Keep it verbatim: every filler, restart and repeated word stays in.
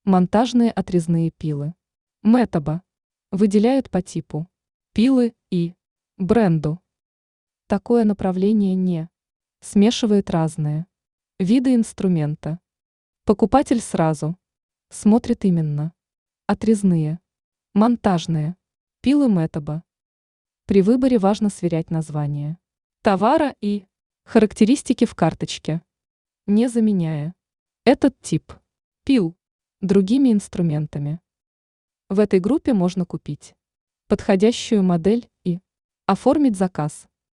Монтажные отрезные пилы. Метаба. Выделяют по типу пилы и бренду. Такое направление не смешивает разные виды инструмента. Покупатель сразу смотрит именно отрезные, монтажные пилы Метаба. При выборе важно сверять название товара и характеристики в карточке, не заменяя этот тип пил другими инструментами. В этой группе можно купить подходящую модель и оформить заказ.